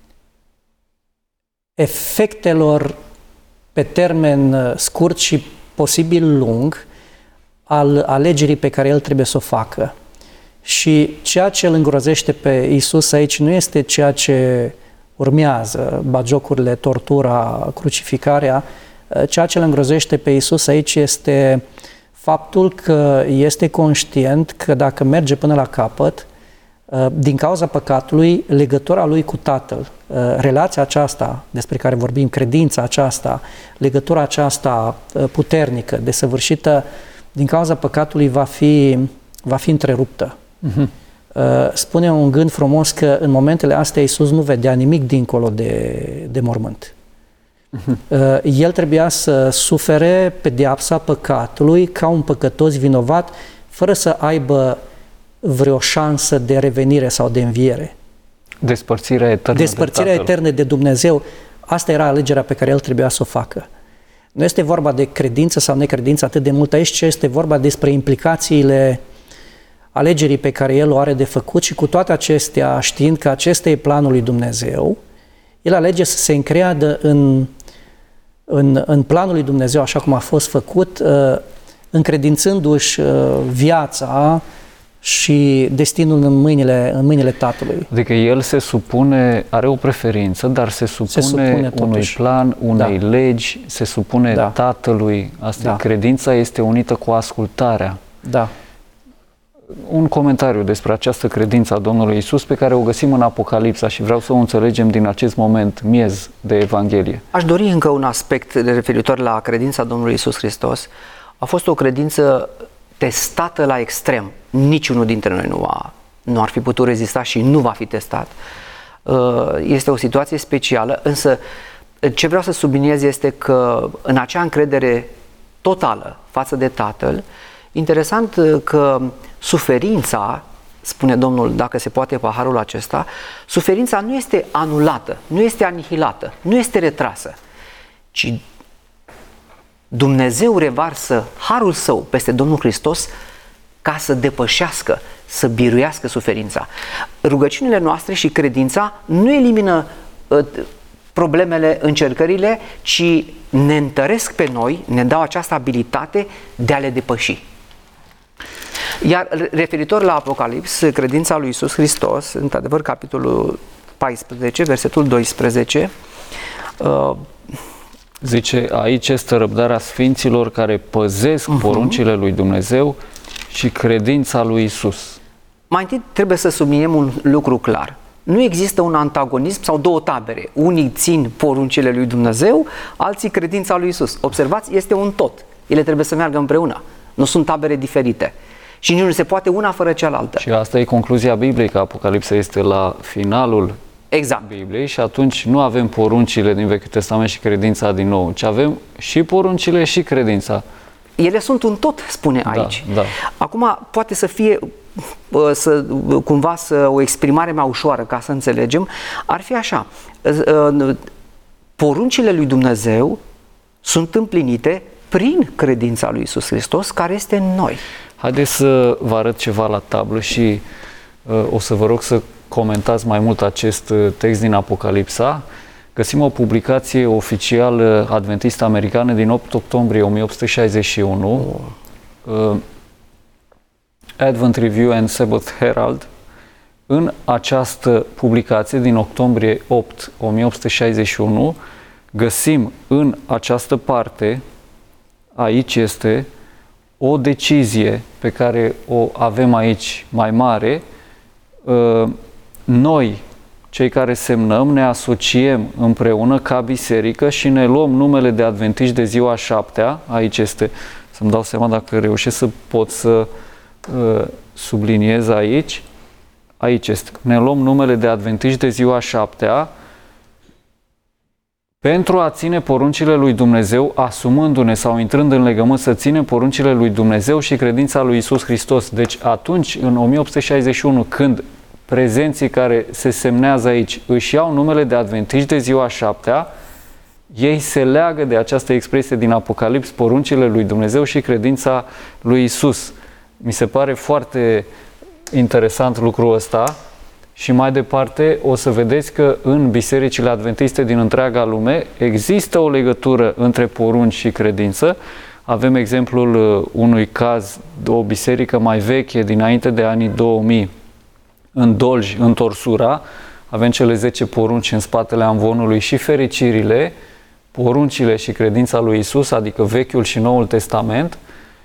efectelor pe termen scurt și posibil lung al alegerii pe care el trebuie să o facă. Și ceea ce îl îngrozește pe Iisus aici nu este ceea ce urmează, bagiocurile, tortura, crucificarea. Ceea ce îl îngrozește pe Iisus aici este faptul că este conștient că dacă merge până la capăt, din cauza păcatului, legătura lui cu Tatăl, relația aceasta despre care vorbim, credința aceasta, legătura aceasta puternică, desăvârșită, din cauza păcatului va fi întreruptă. Spune un gând frumos că în momentele astea Iisus nu vedea nimic dincolo de mormânt. El trebuia să sufere pedeapsa păcatului ca un păcătos vinovat, fără să aibă vreo șansă de revenire sau de înviere. Despărțirea eternă de Dumnezeu, asta era alegerea pe care el trebuia să o facă. Nu este vorba de credință sau necredință atât de mult aici, ci este vorba despre implicațiile alegerii pe care el o are de făcut și cu toate acestea, știind că acesta e planul lui Dumnezeu, el alege să se încreadă în planul lui Dumnezeu așa cum a fost făcut, încredințându-și viața și destinul în mâinile Tatălui. Adică el se supune, are o preferință, dar se supune unui plan, unei legi, se supune Tatălui. Asta credința este unită cu ascultarea. Da. Un comentariu despre această credință a Domnului Iisus pe care o găsim în Apocalipsa și vreau să o înțelegem din acest moment miez de Evanghelie. Aș dori încă un aspect referitor la credința Domnului Iisus Hristos. A fost o credință testată la extrem. Niciunul dintre noi nu ar fi putut rezista și nu va fi testat. Este o situație specială, însă ce vreau să subliniez este că în acea încredere totală față de Tatăl, interesant că suferința, spune Domnul, dacă se poate paharul acesta, suferința nu este anulată, nu este anihilată, nu este retrasă, ci Dumnezeu revarsă harul său peste Domnul Hristos ca să depășească, să biruiască suferința. Rugăciunile noastre și credința nu elimină problemele, încercările, ci ne întăresc pe noi, ne dau această abilitate de a le depăși. Iar referitor la Apocalips, credința lui Iisus Hristos, într-adevăr, capitolul 14, versetul 12, zice, aici este răbdarea sfinților care păzesc poruncile lui Dumnezeu și credința lui Iisus. Mai întâi trebuie să subliniem un lucru clar. Nu există un antagonism sau două tabere. Unii țin poruncile lui Dumnezeu, alții credința lui Iisus. Observați, este un tot. Ele trebuie să meargă împreună. Nu sunt tabere diferite. Și nici nu se poate una fără cealaltă. Și asta e concluzia biblică. Apocalipsa este la finalul Bibliei și atunci nu avem poruncile din Vechiul Testament și credința din Nou, ci avem și poruncile și credința. Ele sunt un tot, spune aici. Da. Acum, poate să fie cumva o exprimare mai ușoară ca să înțelegem, ar fi așa. Poruncile lui Dumnezeu sunt împlinite prin credința lui Iisus Hristos, care este în noi. Haideți să vă arăt ceva la tablă și o să vă rog să comentați mai mult acest text din Apocalipsa. Găsim o publicație oficială adventistă americană din 8 octombrie 1861, Advent Review and Sabbath Herald. În această publicație din octombrie 8, 1861, găsim în această parte, aici este, o decizie pe care o avem aici mai mare. Noi, cei care semnăm, ne asociem împreună ca biserică și ne luăm numele de adventiști de ziua a 7-a. Aici este, să-mi dau seama dacă reușesc să pot să subliniez aici. Aici este, ne luăm numele de adventiști de ziua a 7-a pentru a ține poruncile lui Dumnezeu, asumându-ne sau intrând în legământ să ținem poruncile lui Dumnezeu și credința lui Iisus Hristos. Deci atunci, în 1861, când prezenții care se semnează aici își iau numele de adventiști de ziua 7-a, ei se leagă de această expresie din Apocalips, poruncile lui Dumnezeu și credința lui Iisus. Mi se pare foarte interesant lucrul ăsta și mai departe o să vedeți că în bisericile adventiste din întreaga lume există o legătură între porunci și credință. Avem exemplul unui caz de o biserică mai veche, dinainte de anii 2000, în Dolj, în Torsura. Avem cele 10 porunci în spatele amvonului și fericirile, poruncile și credința lui Isus, adică Vechiul și Noul Testament.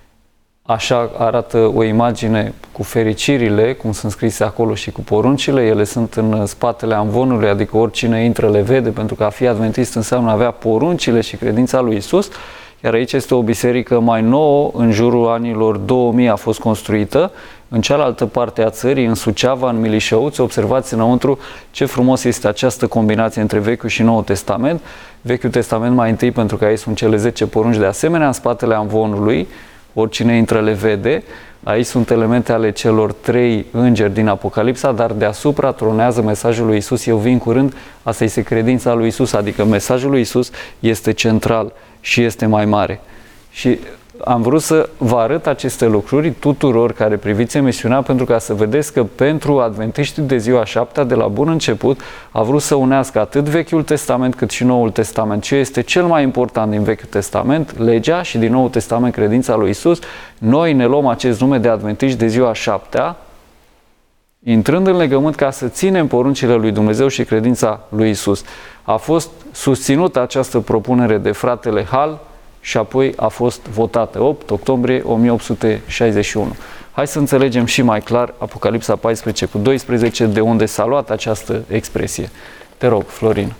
Așa arată o imagine cu fericirile, cum sunt scrise acolo, și cu poruncile. Ele sunt în spatele amvonului, adică oricine intră le vede, pentru că a fi adventist înseamnă a avea poruncile și credința lui Isus. Iar aici este o biserică mai nouă, în jurul anilor 2000 a fost construită. În cealaltă parte a țării, în Suceava, în Milișăuți, observați înăuntru ce frumos este această combinație între Vechiul și Noul Testament. Vechiul Testament mai întâi, pentru că aici sunt cele 10 porunci de asemenea, în spatele amvonului, oricine intră le vede. Aici sunt elemente ale celor 3 îngeri din Apocalipsa, dar deasupra tronează mesajul lui Isus: eu vin curând. Asta este credința lui Isus, adică mesajul lui Isus este central și este mai mare. Și am vrut să vă arăt aceste lucruri tuturor care priviți emisiunea, pentru ca să vedeți că pentru adventiștii de ziua 7-a, de la bun început, a vrut să unească atât Vechiul Testament cât și Noul Testament. Ce este cel mai important din Vechiul Testament? Legea, și din Noul Testament credința lui Isus. Noi ne luăm acest nume de adventiști de ziua 7-a, intrând în legământ ca să ținem poruncile lui Dumnezeu și credința lui Isus. A fost susținută această propunere de fratele Hal și apoi a fost votată 8 octombrie 1861. Hai să înțelegem și mai clar Apocalipsa 14:12, de unde s-a luat această expresie. Te rog, Florin.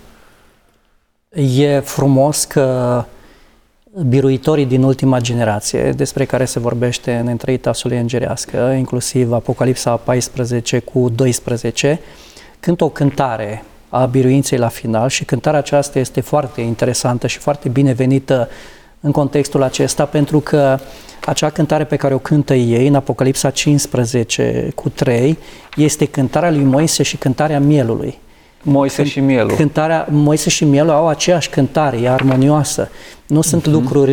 E frumos că biruitorii din ultima generație, despre care se vorbește în întreita solie îngerească, inclusiv Apocalipsa 14:12, cântă o cântare a biruinței la final, și cântarea aceasta este foarte interesantă și foarte binevenită în contextul acesta, pentru că acea cântare pe care o cântă ei în Apocalipsa 15:3 este cântarea lui Moise și cântarea mielului. Moise și mielul. Moise și mielul au aceeași cântare, e armonioasă. Nu sunt lucruri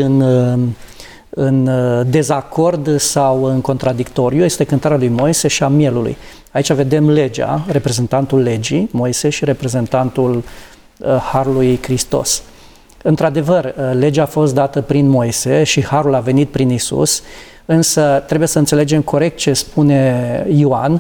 în dezacord sau în contradictoriu, este cântarea lui Moise și a mielului. Aici vedem legea, reprezentantul legii, Moise, și reprezentantul harului Hristos. Într-adevăr, legea a fost dată prin Moise și harul a venit prin Isus, însă trebuie să înțelegem corect ce spune Ioan.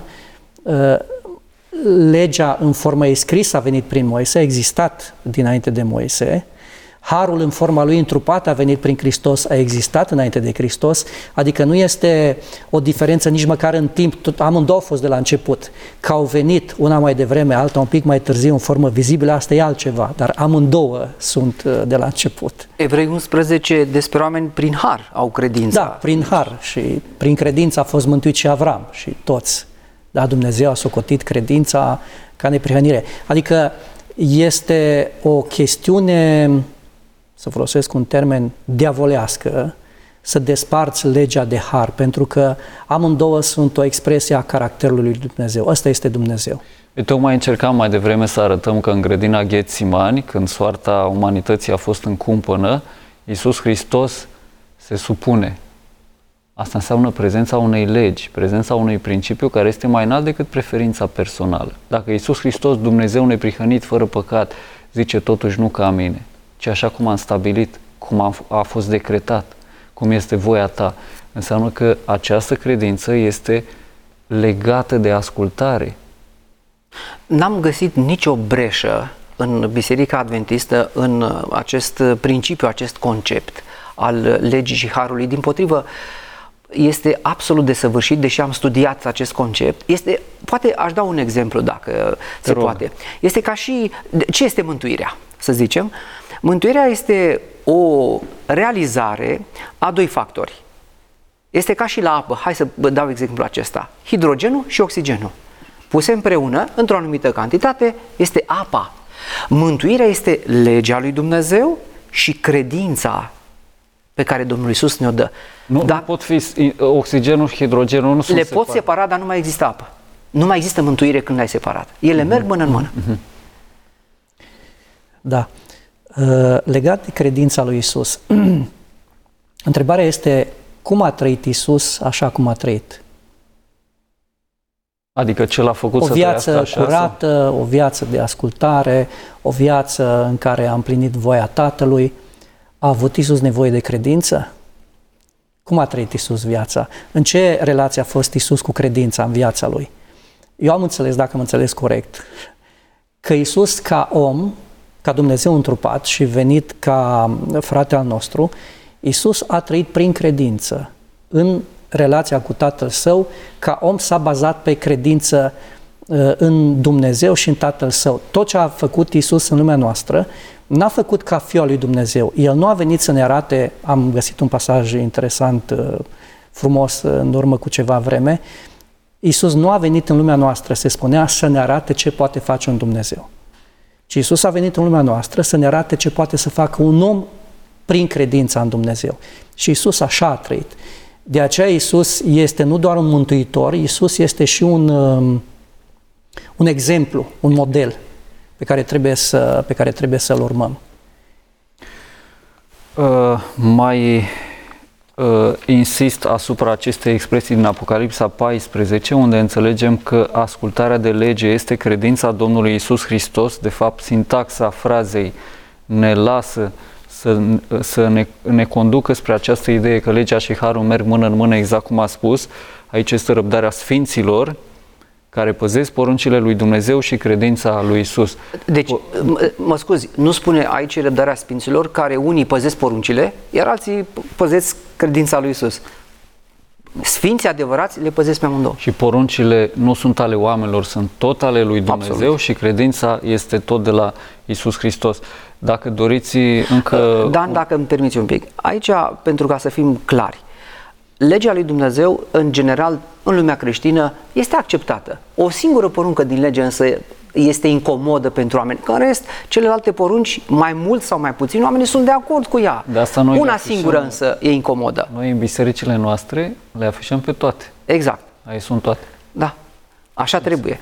Legea în formă scrisă a venit prin Moise, a existat dinainte de Moise. Harul în forma lui întrupată a venit prin Hristos, a existat înainte de Hristos, adică nu este o diferență nici măcar în timp, amândouă au fost de la început. Că au venit una mai devreme, alta un pic mai târziu în formă vizibilă, asta e altceva, dar amândouă sunt de la început. Evrei 11 despre oameni prin har au credința. Da, prin har, și prin credință a fost mântuit și Avram și toți. Da, Dumnezeu a socotit credința ca neprihănire. Adică este o chestiune, să folosesc un termen, diavolească, să desparți legea de har, pentru că amândouă sunt o expresie a caracterului lui Dumnezeu. Ăsta este Dumnezeu. Tocmai încercam mai devreme să arătăm că în grădina Ghetsimani, când soarta umanității a fost în cumpănă, Iisus Hristos se supune. Asta înseamnă prezența unei legi, prezența unui principiu care este mai înalt decât preferința personală. Dacă Iisus Hristos, Dumnezeu neprihănit, fără păcat, zice totuși nu ca mine, ci așa cum am stabilit, cum a fost decretat, cum este voia ta, înseamnă că această credință este legată de ascultare. N-am găsit nicio breșă în Biserica Adventistă în acest principiu, acest concept al legii și harului. Dimpotrivă, este absolut desăvârșit, deși am studiat acest concept. Poate aș da un exemplu, dacă se poate. Este ca și, ce este mântuirea, să zicem? Mântuirea este o realizare a 2 factori. Este ca și la apă. Hai să dau exemplu acesta. Hidrogenul și oxigenul. Puse împreună, într-o anumită cantitate, este apa. Mântuirea este legea lui Dumnezeu și credința pe care Domnul Iisus ne-o dă. Nu pot fi oxigenul și hidrogenul, nu sunt Le poți separa, dar nu mai există apă. Nu mai există mântuire când le-ai separat. Ele merg mână în mână. Da. Legat de credința lui Iisus, întrebarea este cum a trăit Iisus așa cum a trăit? Adică ce l-a făcut să trăiască așa? O viață curată, o viață de ascultare, o viață în care a împlinit voia Tatălui. A avut Iisus nevoie de credință? Cum a trăit Iisus viața? În ce relație a fost Iisus cu credința în viața Lui? Eu am înțeles, dacă am înțeles corect, că Iisus ca om, ca Dumnezeu întrupat și venit ca frate al nostru, Iisus a trăit prin credință. În relația cu Tatăl Său, ca om s-a bazat pe credință în Dumnezeu și în Tatăl Său. Tot ce a făcut Iisus în lumea noastră, n-a făcut ca Fiul al lui Dumnezeu. El nu a venit să ne arate, am găsit un pasaj interesant, frumos, în urmă cu ceva vreme, Iisus nu a venit în lumea noastră, se spunea, să ne arate ce poate face un Dumnezeu. Ci Iisus a venit în lumea noastră să ne arate ce poate să facă un om prin credința în Dumnezeu. Și Iisus așa a trăit. De aceea Iisus este nu doar un mântuitor, Iisus este și un exemplu, un model pe care trebuie să-l urmăm. Insist asupra acestei expresii din Apocalipsa 14, unde înțelegem că ascultarea de lege este credința Domnului Iisus Hristos. De fapt, sintaxa frazei ne lasă să ne conducă spre această idee că legea și harul merg mână în mână, exact cum a spus. Aici este răbdarea sfinților care păzesc poruncile lui Dumnezeu și credința lui Iisus. Deci, mă scuzi, nu spune aici răbdarea sfinților care unii păzesc poruncile, iar alții păzesc credința lui Iisus. Sfinții adevărați le păzesc pe amândouă. Și poruncile nu sunt ale oamenilor, sunt tot ale lui Dumnezeu. Absolut. Și credința este tot de la Iisus Hristos. Dacă doriți încă... Dan, dacă îmi permiți un pic, aici, pentru ca să fim clari, legea lui Dumnezeu, în general, în lumea creștină, este acceptată. O singură poruncă din lege însă este incomodă pentru oameni. În rest, celelalte porunci, mai mult sau mai puțin, oamenii sunt de acord cu ea. De asta noi una singură însă e incomodă. Noi în bisericile noastre le afișăm pe toate. Exact. Aici sunt toate. Da. Așa trebuie.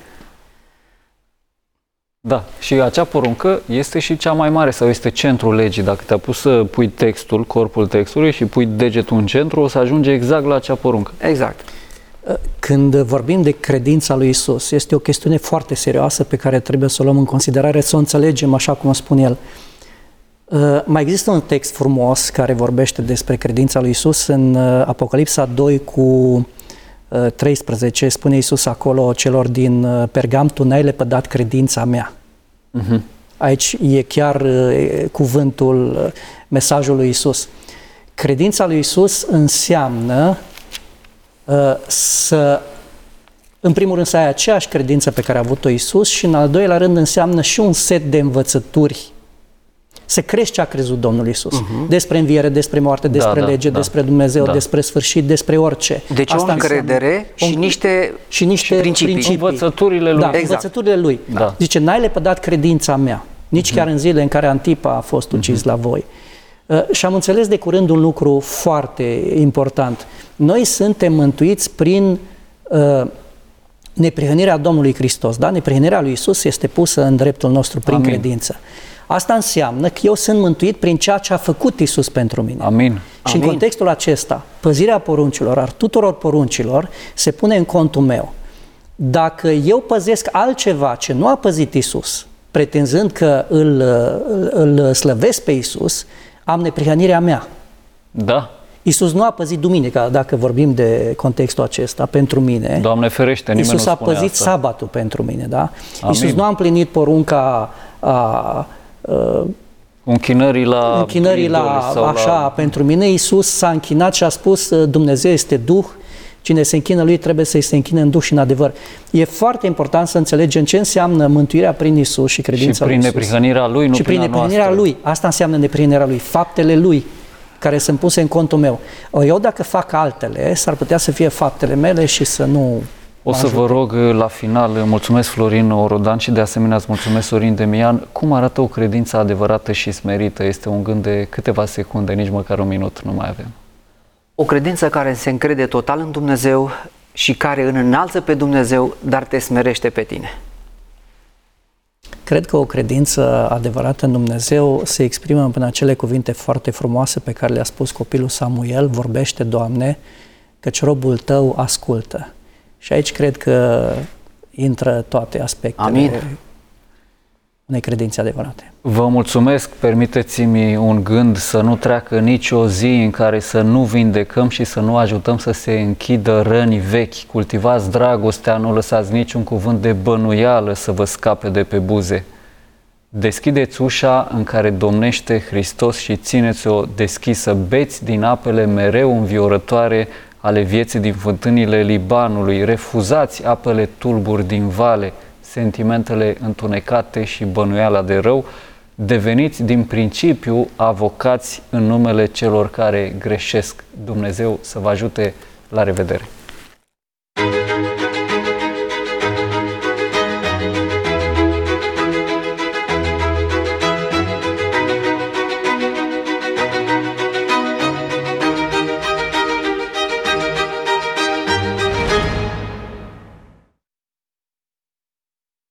Da, și acea poruncă este și cea mai mare sau este centrul legii. Dacă te-a pus să pui textul, corpul textului și pui degetul în centru, o să ajungi exact la acea poruncă. Exact. Când vorbim de credința lui Isus, este o chestiune foarte serioasă pe care trebuie să o luăm în considerare, să o înțelegem așa cum spune el. Mai există un text frumos care vorbește despre credința lui Isus în Apocalipsa 2 cu 13, spune Iisus acolo celor din Pergam, tu n-ai lepădat credința mea. Aici e chiar cuvântul, mesajul lui Iisus. Credința lui Iisus înseamnă în primul rând să ai aceeași credință pe care a avut-o Iisus și în al doilea rând înseamnă și un set de învățături. Să crești ce a crezut Domnul Iisus. Despre înviere, despre moarte, despre lege, despre Dumnezeu, despre sfârșit, despre orice. Deci asta o încredere și niște principii. Învățăturile lui. Da, exact. Învățăturile lui. Da. Zice, n-ai lepădat credința mea, nici chiar în zilele în care Antipa a fost ucis la voi. Și am înțeles de curând un lucru foarte important. Noi suntem mântuiți prin neprihănirea Domnului Hristos. Da? Neprihănirea lui Iisus este pusă în dreptul nostru prin credință. Asta înseamnă că eu sunt mântuit prin ceea ce a făcut Iisus pentru mine. Amin. Și în contextul acesta, păzirea poruncilor, a tuturor poruncilor, se pune în contul meu. Dacă eu păzesc altceva ce nu a păzit Iisus, pretinzând că îl slăvesc pe Iisus, am neprihănirea mea. Da. Iisus nu a păzit duminica, dacă vorbim de contextul acesta, pentru mine. Doamne ferește, nimeni Iisus nu a spune păzit asta. sabatul pentru mine, da? Amin. Iisus nu a împlinit porunca închinării la așa, pentru mine. Iisus s-a închinat și a spus, Dumnezeu este Duh, cine se închină Lui trebuie să-i se închine în Duh și în adevăr. E foarte important să înțelegem ce înseamnă mântuirea prin Iisus și credința lui Iisus. Și prin neprihănirea Lui, nu și prin neprihănirea Lui. Asta înseamnă neprihănirea Lui, faptele Lui care sunt puse în contul meu. Eu dacă fac altele, s-ar putea să fie faptele mele și să nu O să vă rog la final, mulțumesc Florin Orodan și de asemenea îți mulțumesc Sorin Demian, cum arată o credință adevărată și smerită? Este un gând de câteva secunde, nici măcar un minut nu mai avem. O credință care se încrede total în Dumnezeu și care îl înalță pe Dumnezeu, dar te smerește pe tine. Cred că o credință adevărată în Dumnezeu se exprimă prin acele cuvinte foarte frumoase pe care le-a spus copilul Samuel: vorbește, Doamne, căci robul tău ascultă. Și aici cred că intră toate aspectele unei credințe adevărate. Vă mulțumesc, permiteți-mi un gând: să nu treacă nicio zi în care să nu vindecăm și să nu ajutăm să se închidă răni vechi. Cultivați dragostea, nu lăsați niciun cuvânt de bănuială să vă scape de pe buze. Deschideți ușa în care domnește Hristos și țineți-o deschisă. Beți din apele mereu înviorătoare ale vieții din fântânile Libanului. Refuzați apele tulburi din vale, sentimentele întunecate și bănuiala de rău. Deveniți din principiu avocați în numele celor care greșesc. Dumnezeu să vă ajute. La revedere!